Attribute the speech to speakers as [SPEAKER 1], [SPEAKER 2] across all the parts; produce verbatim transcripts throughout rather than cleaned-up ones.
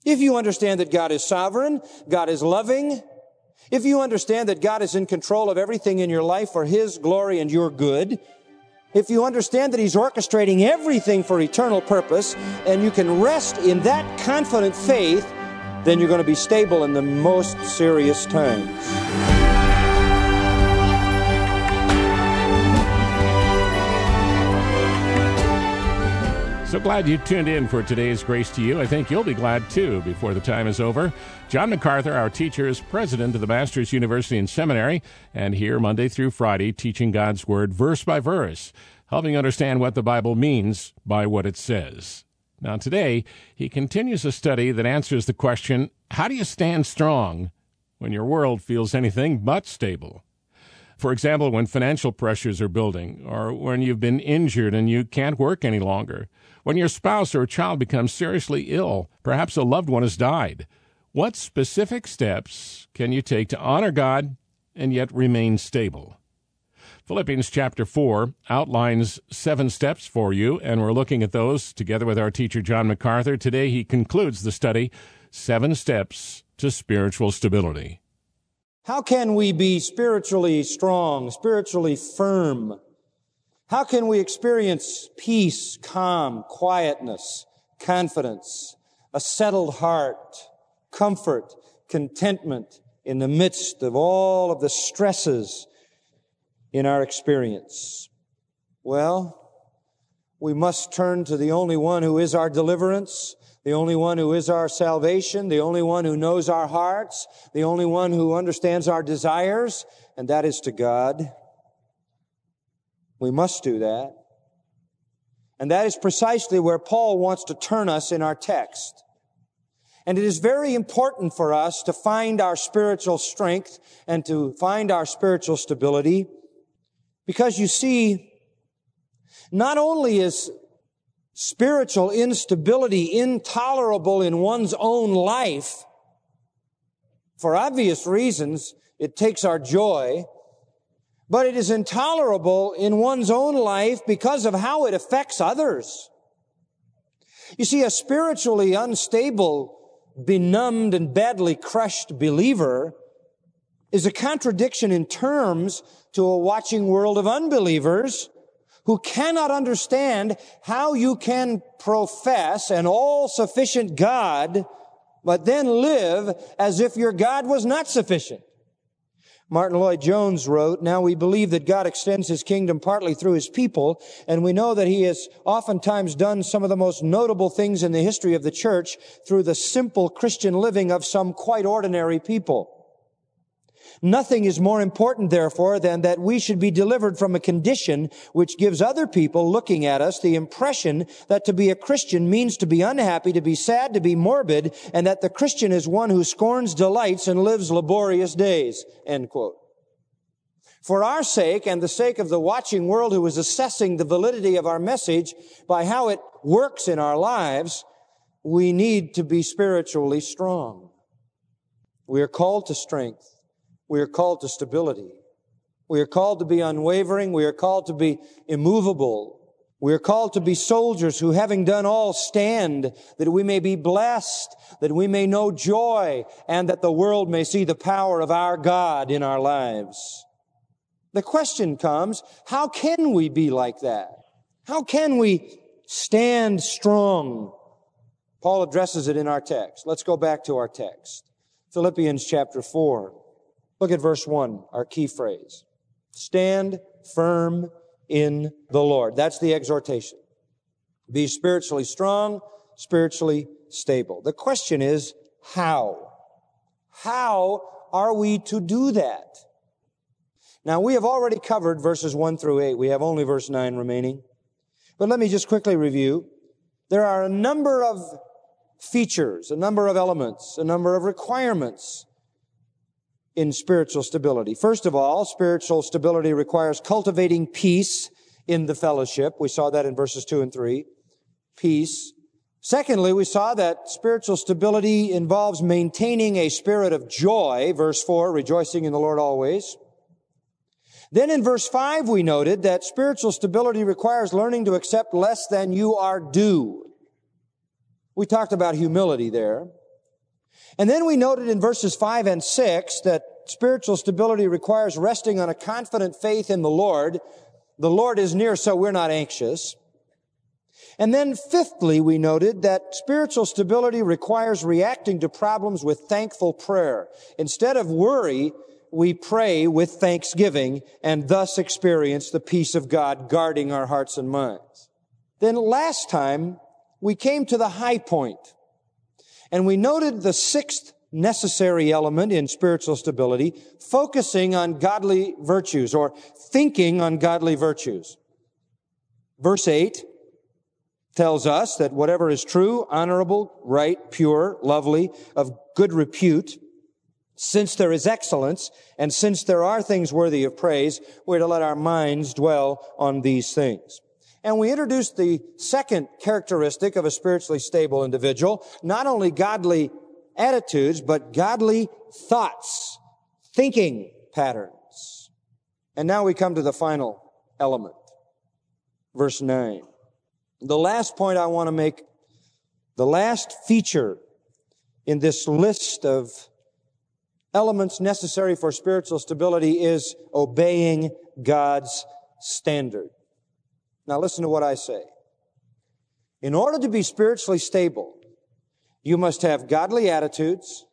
[SPEAKER 1] If you understand that God is sovereign, God is loving, if you understand that God is in control of everything in your life for His glory and your good, if you understand that He's orchestrating everything for eternal purpose, and you can rest in that confident faith, then you're going to be stable in the most serious times.
[SPEAKER 2] So glad you tuned in for today's Grace to You. I think you'll be glad, too, before the time is over. John MacArthur, our teacher, is president of the Masters University and Seminary, and here Monday through Friday, teaching God's Word verse by verse, helping understand what the Bible means by what it says. Now, today, he continues a study that answers the question, how do you stand strong when your world feels anything but stable? For example, when financial pressures are building, or when you've been injured and you can't work any longer, when your spouse or child becomes seriously ill, perhaps a loved one has died. What specific steps can you take to honor God and yet remain stable? Philippians chapter four outlines seven steps for you, and we're looking at those together with our teacher, John MacArthur. Today he concludes the study, Seven Steps to Spiritual Stability.
[SPEAKER 1] How can we be spiritually strong, spiritually firm? How can we experience peace, calm, quietness, confidence, a settled heart, comfort, contentment in the midst of all of the stresses in our experience? Well, we must turn to the only one who is our deliverance, the only one who is our salvation, the only one who knows our hearts, the only one who understands our desires, and that is to God. We must do that. And that is precisely where Paul wants to turn us in our text. And it is very important for us to find our spiritual strength and to find our spiritual stability, because you see, not only is spiritual instability intolerable in one's own life, for obvious reasons, it takes our joy, but it is intolerable in one's own life because of how it affects others. You see, a spiritually unstable, benumbed, and badly crushed believer is a contradiction in terms to a watching world of unbelievers who cannot understand how you can profess an all-sufficient God, but then live as if your God was not sufficient. Martin Lloyd-Jones wrote, "Now we believe that God extends His kingdom partly through His people, and we know that He has oftentimes done some of the most notable things in the history of the church through the simple Christian living of some quite ordinary people. Nothing is more important, therefore, than that we should be delivered from a condition which gives other people looking at us the impression that to be a Christian means to be unhappy, to be sad, to be morbid, and that the Christian is one who scorns delights and lives laborious days." End quote. For our sake and the sake of the watching world who is assessing the validity of our message by how it works in our lives, we need to be spiritually strong. We are called to strength. We are called to stability. We are called to be unwavering. We are called to be immovable. We are called to be soldiers who, having done all, stand, that we may be blessed, that we may know joy, and that the world may see the power of our God in our lives. The question comes, how can we be like that? How can we stand strong? Paul addresses it in our text. Let's go back to our text. Philippians chapter four. Look at verse one, our key phrase. Stand firm in the Lord. That's the exhortation. Be spiritually strong, spiritually stable. The question is, how? How are we to do that? Now, we have already covered verses one through eight. We have only verse nine remaining. But let me just quickly review. There are a number of features, a number of elements, a number of requirements in spiritual stability. First of all, spiritual stability requires cultivating peace in the fellowship. We saw that in verses two and three. Peace. Secondly, we saw that spiritual stability involves maintaining a spirit of joy. Verse four, rejoicing in the Lord always. Then in verse five, we noted that spiritual stability requires learning to accept less than you are due. We talked about humility there. And then we noted in verses five and six that spiritual stability requires resting on a confident faith in the Lord. The Lord is near, so we're not anxious. And then fifthly, we noted that spiritual stability requires reacting to problems with thankful prayer. Instead of worry, we pray with thanksgiving and thus experience the peace of God guarding our hearts and minds. Then last time, we came to the high point, and we noted the sixth necessary element in spiritual stability, focusing on godly virtues or thinking on godly virtues. Verse eight tells us that whatever is true, honorable, right, pure, lovely, of good repute, since there is excellence, and since there are things worthy of praise, we're to let our minds dwell on these things. And we introduced the second characteristic of a spiritually stable individual, not only godly attitudes, but godly thoughts, thinking patterns. And now we come to the final element, verse nine. The last point I want to make, the last feature in this list of elements necessary for spiritual stability is obeying God's standard. Now listen to what I say. In order to be spiritually stable, you must have godly attitudes,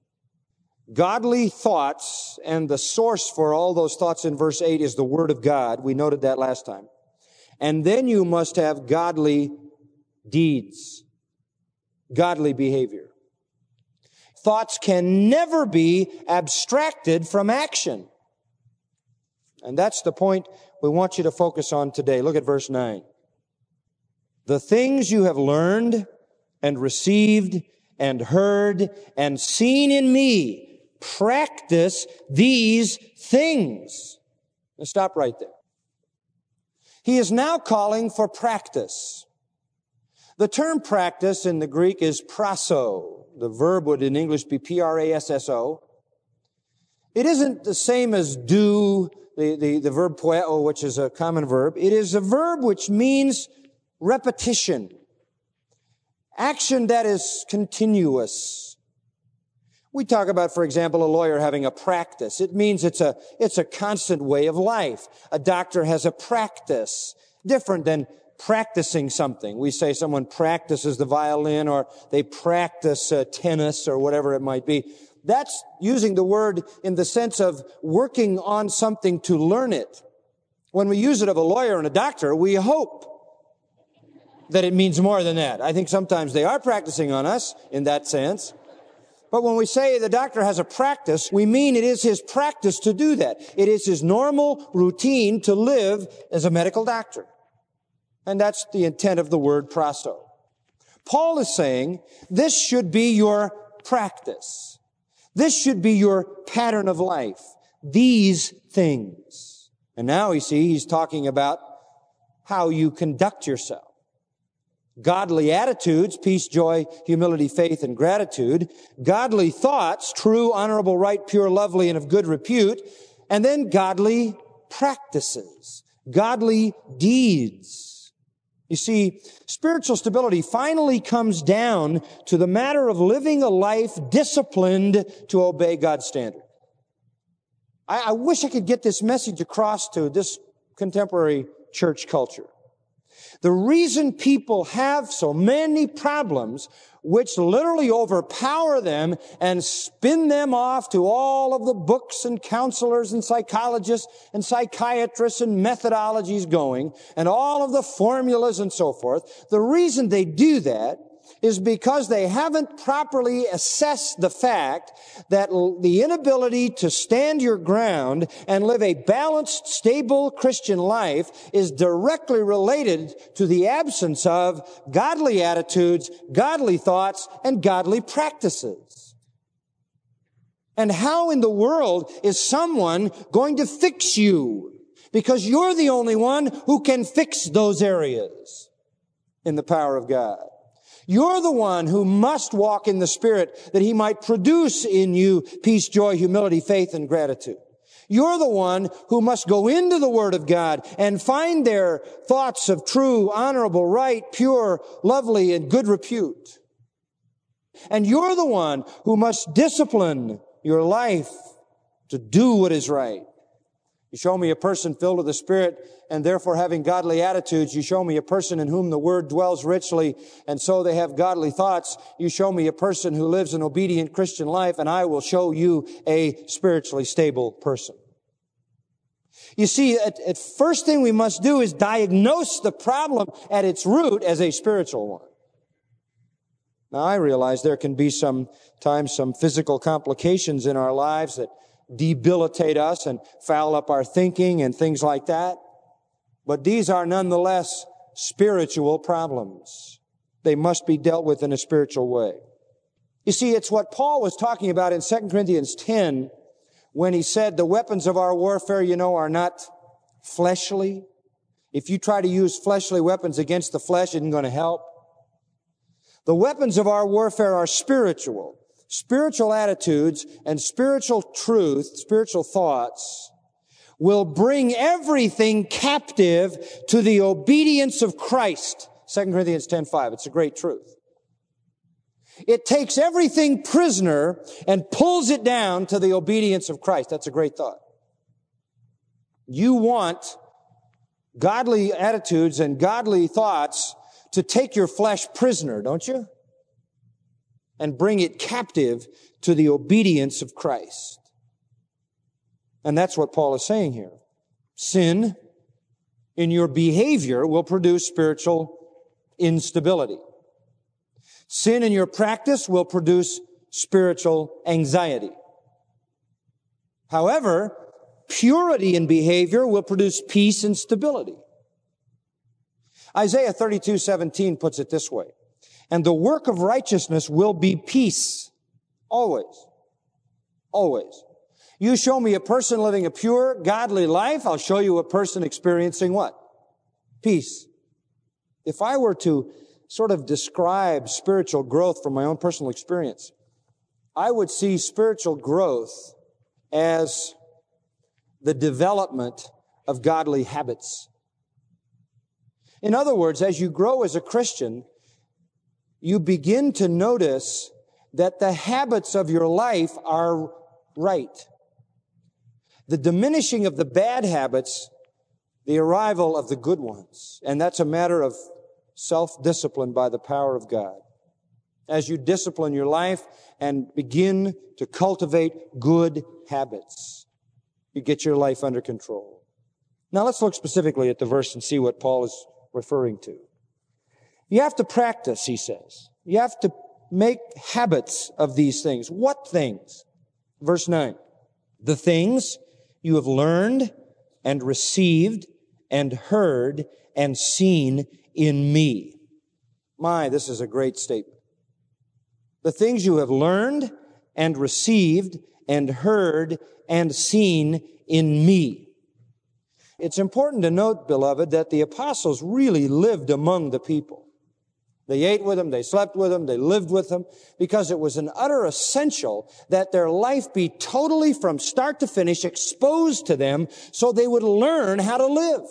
[SPEAKER 1] godly thoughts, and the source for all those thoughts in verse eight is the Word of God. We noted that last time. And then you must have godly deeds, godly behavior. Thoughts can never be abstracted from action. And that's the point we want you to focus on today. Look at verse nine. The things you have learned and received and heard and seen in me, practice these things. Now stop right there. He is now calling for practice. The term practice in the Greek is prasso. The verb would in English be P R A S S O. It isn't the same as do, the, the, the verb poeo, which is a common verb. It is a verb which means repetition. Action that is continuous. We talk about, for example, a lawyer having a practice. It means it's a, it's a constant way of life. A doctor has a practice, different than practicing something. We say someone practices the violin or they practice uh, tennis or whatever it might be. That's using the word in the sense of working on something to learn it. When we use it of a lawyer and a doctor, we hope that it means more than that. I think sometimes they are practicing on us in that sense. But when we say the doctor has a practice, we mean it is his practice to do that. It is his normal routine to live as a medical doctor. And that's the intent of the word prasso. Paul is saying this should be your practice. This should be your pattern of life. These things. And now you see he's talking about how you conduct yourself. Godly attitudes, peace, joy, humility, faith, and gratitude. Godly thoughts, true, honorable, right, pure, lovely, and of good repute. And then godly practices, godly deeds. You see, spiritual stability finally comes down to the matter of living a life disciplined to obey God's standard. I, I wish I could get this message across to this contemporary church culture. The reason people have so many problems, which literally overpower them and spin them off to all of the books and counselors and psychologists and psychiatrists and methodologies going, and all of the formulas and so forth, the reason they do that is because they haven't properly assessed the fact that the inability to stand your ground and live a balanced, stable Christian life is directly related to the absence of godly attitudes, godly thoughts, and godly practices. And how in the world is someone going to fix you? Because you're the only one who can fix those areas in the power of God. You're the one who must walk in the Spirit that He might produce in you peace, joy, humility, faith, and gratitude. You're the one who must go into the Word of God and find their thoughts of true, honorable, right, pure, lovely, and good repute. And you're the one who must discipline your life to do what is right. You show me a person filled with the Spirit and therefore having godly attitudes. You show me a person in whom the Word dwells richly and so they have godly thoughts. You show me a person who lives an obedient Christian life and I will show you a spiritually stable person. You see, at, at first thing we must do is diagnose the problem at its root as a spiritual one. Now, I realize there can be sometimes some physical complications in our lives that debilitate us and foul up our thinking and things like that. But these are nonetheless spiritual problems. They must be dealt with in a spiritual way. You see, it's what Paul was talking about in Second Corinthians ten when he said the weapons of our warfare, you know, are not fleshly. If you try to use fleshly weapons against the flesh, it isn't going to help. The weapons of our warfare are spiritual. Spiritual attitudes and spiritual truth, spiritual thoughts, will bring everything captive to the obedience of Christ. Second Corinthians ten five. It's a great truth. It takes everything prisoner and pulls it down to the obedience of Christ. That's a great thought. You want godly attitudes and godly thoughts to take your flesh prisoner, don't you? And bring it captive to the obedience of Christ. And that's what Paul is saying here. Sin in your behavior will produce spiritual instability. Sin in your practice will produce spiritual anxiety. However, purity in behavior will produce peace and stability. Isaiah thirty-two seventeen puts it this way. And the work of righteousness will be peace. Always. Always. You show me a person living a pure, godly life, I'll show you a person experiencing what? Peace. If I were to sort of describe spiritual growth from my own personal experience, I would see spiritual growth as the development of godly habits. In other words, as you grow as a Christian, you begin to notice that the habits of your life are right. The diminishing of the bad habits, the arrival of the good ones. And that's a matter of self-discipline by the power of God. As you discipline your life and begin to cultivate good habits, you get your life under control. Now let's look specifically at the verse and see what Paul is referring to. You have to practice, he says. You have to make habits of these things. What things? Verse nine. The things you have learned and received and heard and seen in me. My, this is a great statement. The things you have learned and received and heard and seen in me. It's important to note, beloved, that the apostles really lived among the people. They ate with them, they slept with them, they lived with them, because it was an utter essential that their life be totally from start to finish exposed to them so they would learn how to live.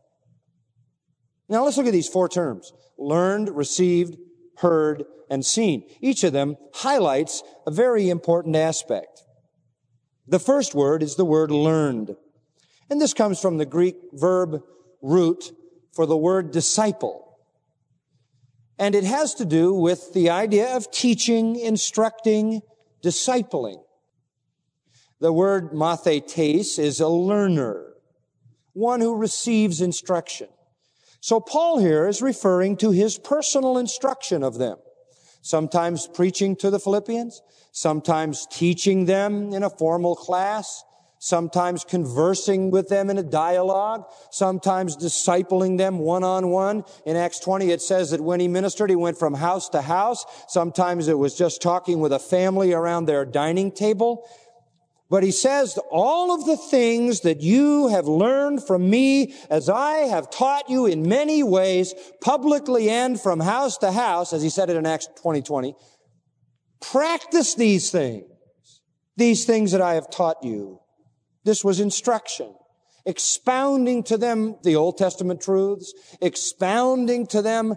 [SPEAKER 1] Now let's look at these four terms. Learned, received, heard, and seen. Each of them highlights a very important aspect. The first word is the word learned. And this comes from the Greek verb root for the word disciple. And it has to do with the idea of teaching, instructing, discipling. The word mathetes is a learner, one who receives instruction. So Paul here is referring to his personal instruction of them. Sometimes preaching to the Philippians, sometimes teaching them in a formal class, sometimes conversing with them in a dialogue, sometimes discipling them one-on-one. In Acts twenty, it says that when he ministered, he went from house to house. Sometimes it was just talking with a family around their dining table. But he says, all of the things that you have learned from me, as I have taught you in many ways, publicly and from house to house, as he said it in Acts twenty twenty, practice these things, these things that I have taught you. This was instruction, expounding to them the Old Testament truths, expounding to them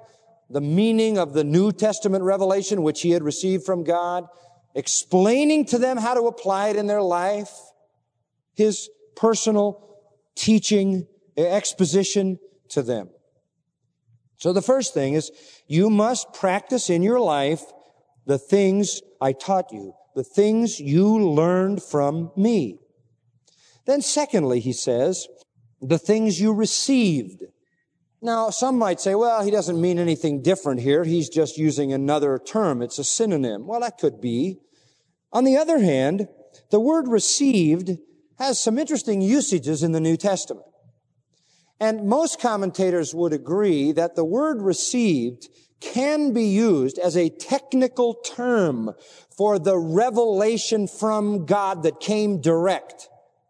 [SPEAKER 1] the meaning of the New Testament revelation which he had received from God, explaining to them how to apply it in their life, his personal teaching, exposition to them. So the first thing is, you must practice in your life the things I taught you, the things you learned from me. Then secondly, he says, the things you received. Now, some might say, well, he doesn't mean anything different here. He's just using another term. It's a synonym. Well, that could be. On the other hand, the word received has some interesting usages in the New Testament. And most commentators would agree that the word received can be used as a technical term for the revelation from God that came direct.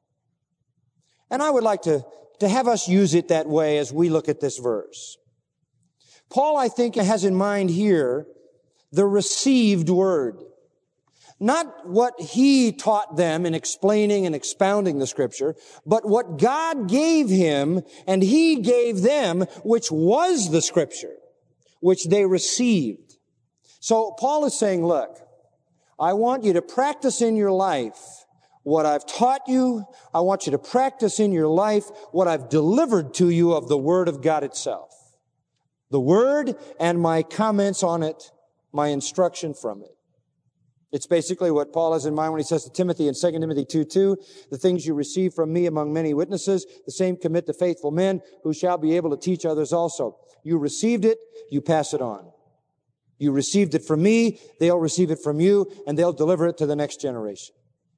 [SPEAKER 1] And I would like to, to have us use it that way as we look at this verse. Paul, I think, has in mind here the received word. Not what he taught them in explaining and expounding the Scripture, but what God gave him and he gave them, which was the Scripture, which they received. So Paul is saying, look, I want you to practice in your life what I've taught you. I want you to practice in your life what I've delivered to you of the Word of God itself. The Word and my comments on it, my instruction from it. It's basically what Paul has in mind when he says to Timothy in Second Timothy two two, the things you receive from me among many witnesses, the same commit to faithful men who shall be able to teach others also. You received it, you pass it on. You received it from me, they'll receive it from you, and they'll deliver it to the next generation.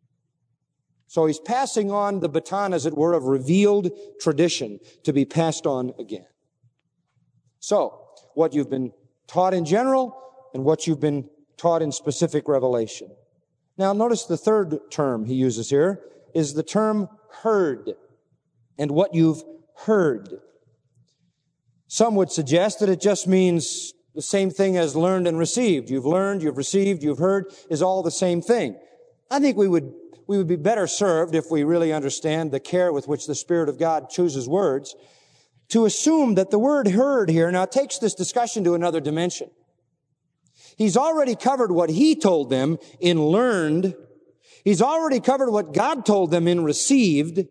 [SPEAKER 1] So he's passing on the baton, as it were, of revealed tradition to be passed on again. So, what you've been taught in general and what you've been taught in specific revelation. Now, notice the third term he uses here is the term heard, and what you've heard. Some would suggest that it just means the same thing as learned and received. You've learned, you've received, you've heard is all the same thing. I think we would we would be better served if we really understand the care with which the Spirit of God chooses words to assume that the word heard here now takes this discussion to another dimension. He's already covered what he told them in learned. He's already covered what God told them in received.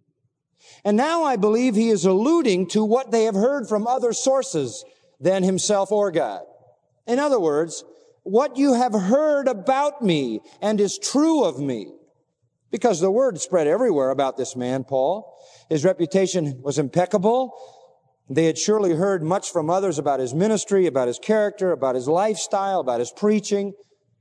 [SPEAKER 1] And now I believe he is alluding to what they have heard from other sources than himself or God. In other words, what you have heard about me and is true of me. Because the word spread everywhere about this man, Paul. His reputation was impeccable. They had surely heard much from others about his ministry, about his character, about his lifestyle, about his preaching.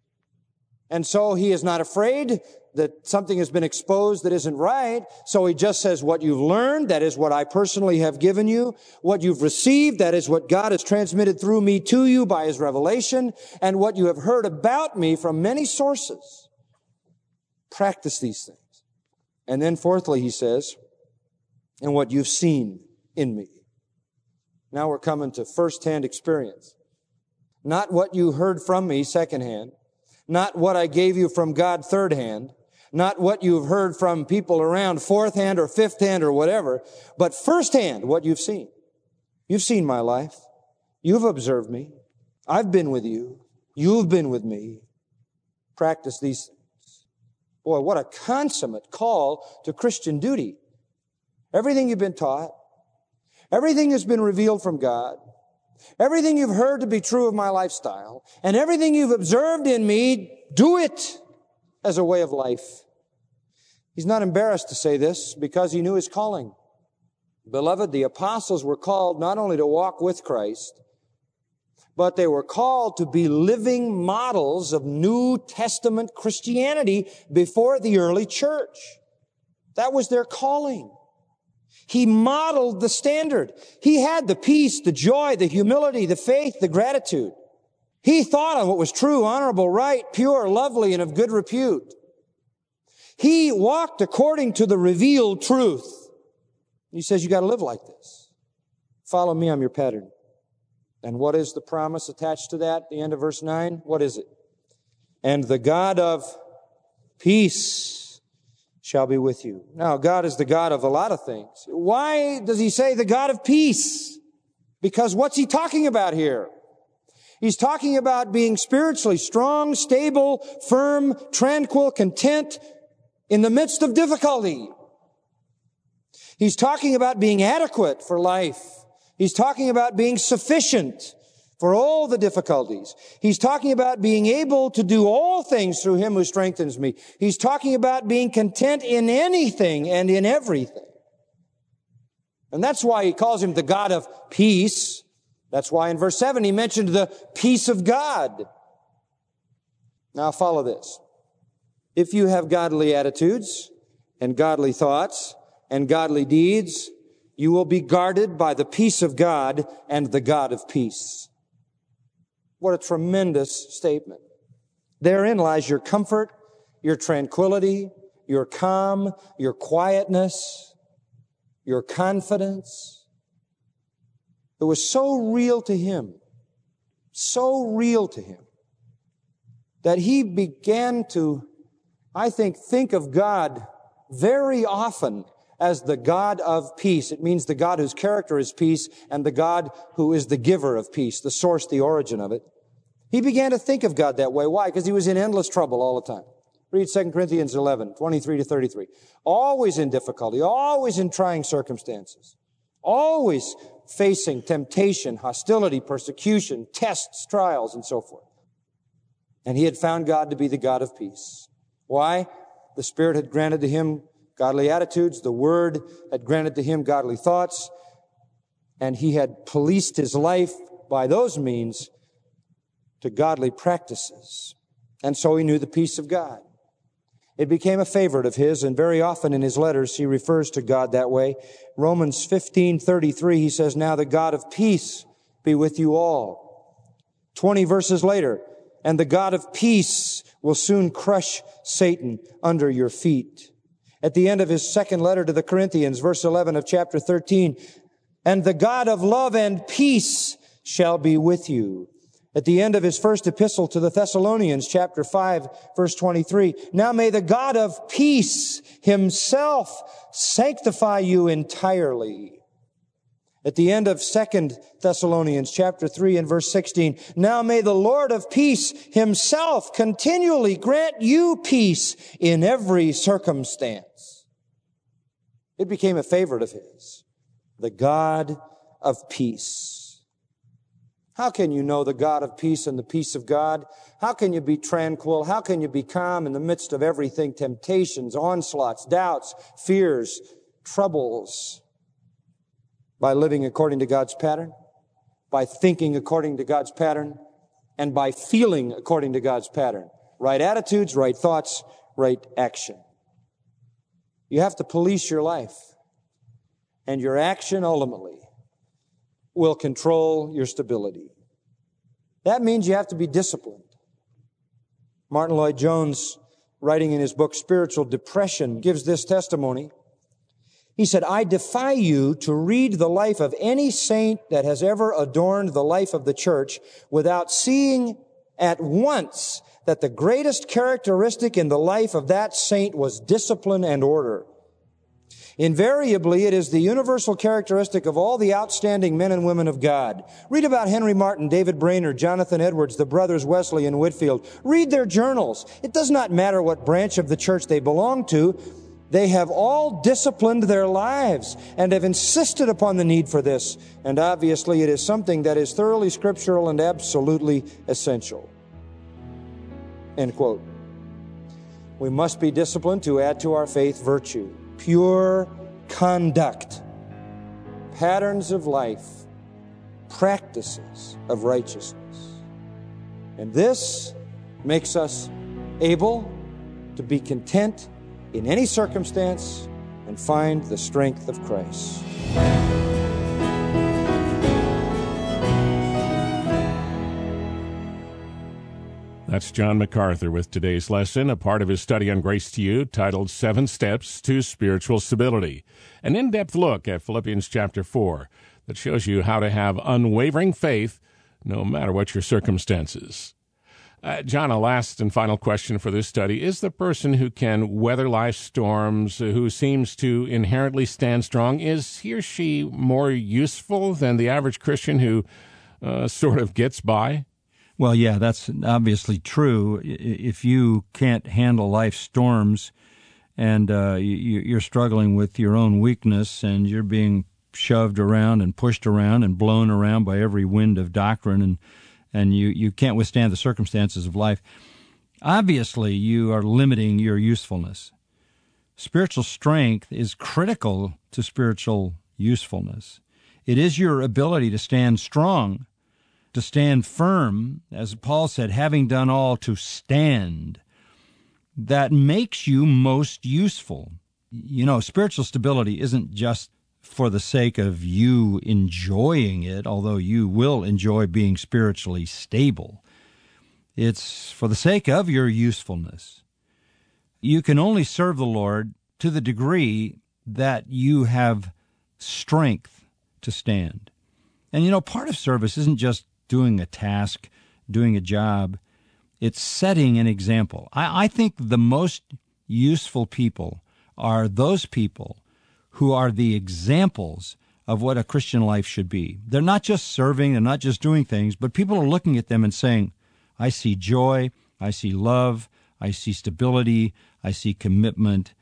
[SPEAKER 1] And so he is not afraid that something has been exposed that isn't right. So he just says, what you've learned, that is what I personally have given you. What you've received, that is what God has transmitted through me to you by his revelation. And what you have heard about me from many sources. Practice these things. And then fourthly, he says, and what you've seen in me. Now we're coming to first-hand experience. Not what you heard from me second-hand. Not what I gave you from God third-hand. Not what you've heard from people around fourth-hand or fifth-hand or whatever. But first-hand, what you've seen. You've seen my life. You've observed me. I've been with you. You've been with me. Practice these things. Boy, what a consummate call to Christian duty. Everything you've been taught, everything has been revealed from God. Everything you've heard to be true of my lifestyle, and everything you've observed in me, do it as a way of life. He's not embarrassed to say this because he knew his calling. Beloved, the apostles were called not only to walk with Christ, but they were called to be living models of New Testament Christianity before the early church. That was their calling. He modeled the standard. He had the peace, the joy, the humility, the faith, the gratitude. He thought on what was true, honorable, right, pure, lovely, and of good repute. He walked according to the revealed truth. He says, you got to live like this. Follow me, I'm your pattern. And what is the promise attached to that? The end of verse nine. What is it? And the God of peace shall be with you. Now, God is the God of a lot of things. Why does he say the God of peace? Because what's he talking about here? He's talking about being spiritually strong, stable, firm, tranquil, content in the midst of difficulty. He's talking about being adequate for life. He's talking about being sufficient for all the difficulties. He's talking about being able to do all things through Him who strengthens me. He's talking about being content in anything and in everything. And that's why he calls Him the God of peace. That's why in verse seven he mentioned the peace of God. Now follow this. If you have godly attitudes and godly thoughts and godly deeds, you will be guarded by the peace of God and the God of peace. What a tremendous statement. Therein lies your comfort, your tranquility, your calm, your quietness, your confidence. It was so real to him, so real to him, that he began to, I think, think of God very often as the God of peace. It means the God whose character is peace and the God who is the giver of peace, the source, the origin of it. He began to think of God that way. Why? Because he was in endless trouble all the time. Read Second Corinthians eleven, twenty-three to thirty-three. Always in difficulty, always in trying circumstances, always facing temptation, hostility, persecution, tests, trials, and so forth. And he had found God to be the God of peace. Why? The Spirit had granted to him godly attitudes. The Word had granted to him godly thoughts. And he had policed his life by those means to godly practices. And so he knew the peace of God. It became a favorite of his, and very often in his letters he refers to God that way. Romans fifteen thirty-three, he says, "Now the God of peace be with you all." Twenty verses later, "And the God of peace will soon crush Satan under your feet." At the end of his second letter to the Corinthians, verse eleven of chapter thirteen, "And the God of love and peace shall be with you." At the end of his first epistle to the Thessalonians, chapter five, verse twenty-three, "Now may the God of peace himself sanctify you entirely." At the end of Second Thessalonians, chapter three, and verse sixteen, "Now may the Lord of peace himself continually grant you peace in every circumstance." It became a favorite of his, the God of peace. How can you know the God of peace and the peace of God? How can you be tranquil? How can you be calm in the midst of everything, temptations, onslaughts, doubts, fears, troubles? By living according to God's pattern, by thinking according to God's pattern, and by feeling according to God's pattern. Right attitudes, right thoughts, right action. You have to police your life, and your action ultimately will control your stability. That means you have to be disciplined. Martin Lloyd-Jones, writing in his book Spiritual Depression, gives this testimony. He said, "I defy you to read the life of any saint that has ever adorned the life of the church without seeing at once that the greatest characteristic in the life of that saint was discipline and order. Invariably, it is the universal characteristic of all the outstanding men and women of God. Read about Henry Martin, David Brainerd, Jonathan Edwards, the brothers Wesley and Whitfield. Read their journals. It does not matter what branch of the church they belong to. They have all disciplined their lives and have insisted upon the need for this. And obviously, it is something that is thoroughly scriptural and absolutely essential." End quote. We must be disciplined to add to our faith virtue, pure conduct, patterns of life, practices of righteousness. And this makes us able to be content in any circumstance and find the strength of Christ.
[SPEAKER 2] That's John MacArthur with today's lesson, a part of his study on Grace to You, titled Seven Steps to Spiritual Stability. An in-depth look at Philippians chapter four that shows you how to have unwavering faith no matter what your circumstances. Uh, John, a last and final question for this study. Is the person who can weather life's storms, who seems to inherently stand strong, is he or she more useful than the average Christian who uh, sort of gets by?
[SPEAKER 3] Well, yeah, that's obviously true. If you can't handle life's storms and uh, you're struggling with your own weakness and you're being shoved around and pushed around and blown around by every wind of doctrine and, and you, you can't withstand the circumstances of life, obviously you are limiting your usefulness. Spiritual strength is critical to spiritual usefulness. It is your ability to stand strong, to stand firm, as Paul said, having done all to stand, that makes you most useful. You know, spiritual stability isn't just for the sake of you enjoying it, although you will enjoy being spiritually stable. It's for the sake of your usefulness. You can only serve the Lord to the degree that you have strength to stand. And, you know, part of service isn't just doing a task, doing a job. It's setting an example. I, I think the most useful people are those people who are the examples of what a Christian life should be. They're not just serving, they're not just doing things, but people are looking at them and saying, I see joy, I see love, I see stability, I see commitment.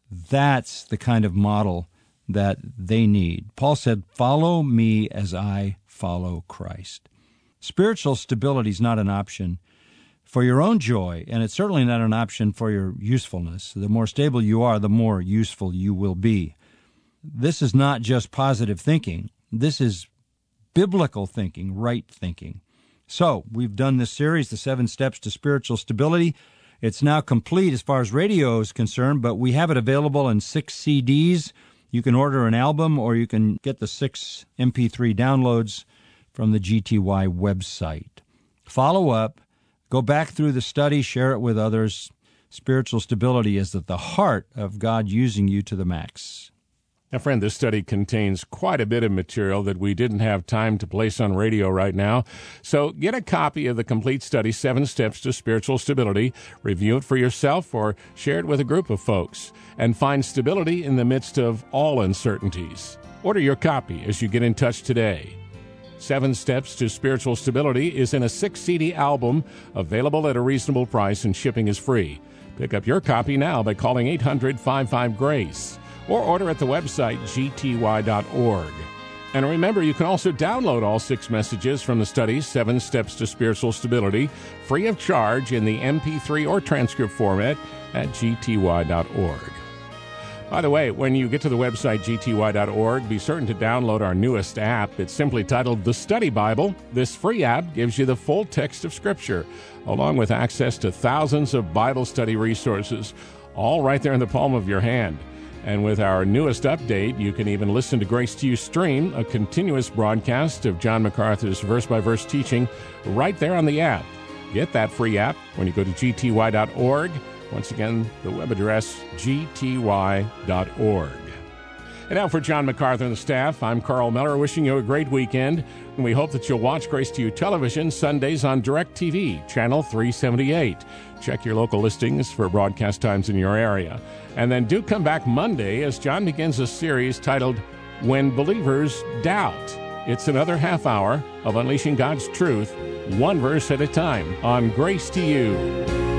[SPEAKER 3] That's the kind of model that they need. Paul said, follow me as I follow Christ. Spiritual stability is not an option for your own joy, and it's certainly not an option for your usefulness. The more stable you are, the more useful you will be. This is not just positive thinking. This is biblical thinking, right thinking. So, we've done this series, The Seven Steps to Spiritual Stability. It's now complete as far as radio is concerned, but we have it available in six C Ds. You can order an album, or you can get the six M P three downloads from the G T Y website. Follow up, go back through the study, share it with others. Spiritual stability is at the heart of God using you to the max.
[SPEAKER 2] Now, friend, this study contains quite a bit of material that we didn't have time to place on radio right now. So get a copy of the complete study, Seven Steps to Spiritual Stability. Review it for yourself or share it with a group of folks. And find stability in the midst of all uncertainties. Order your copy as you get in touch today. Seven Steps to Spiritual Stability is in a six C D album, available at a reasonable price, and shipping is free. Pick up your copy now by calling eight hundred, five five, GRACE or order at the website G T Y dot org. And remember, you can also download all six messages from the study, Seven Steps to Spiritual Stability, free of charge in the M P three or transcript format at G T Y dot org. By the way, when you get to the website G T Y dot org, be certain to download our newest app. It's simply titled The Study Bible. This free app gives you the full text of Scripture, along with access to thousands of Bible study resources, all right there in the palm of your hand. And with our newest update, you can even listen to Grace to You Stream, a continuous broadcast of John MacArthur's verse-by-verse teaching, right there on the app. Get that free app when you go to G T Y dot org. Once again, the web address, G T Y dot org. And now for John MacArthur and the staff, I'm Carl Miller, wishing you a great weekend. And we hope that you'll watch Grace to You Television Sundays on DirecTV, Channel three seventy-eight. Check your local listings for broadcast times in your area. And then do come back Monday as John begins a series titled When Believers Doubt. It's another half hour of unleashing God's truth, one verse at a time, on Grace to You.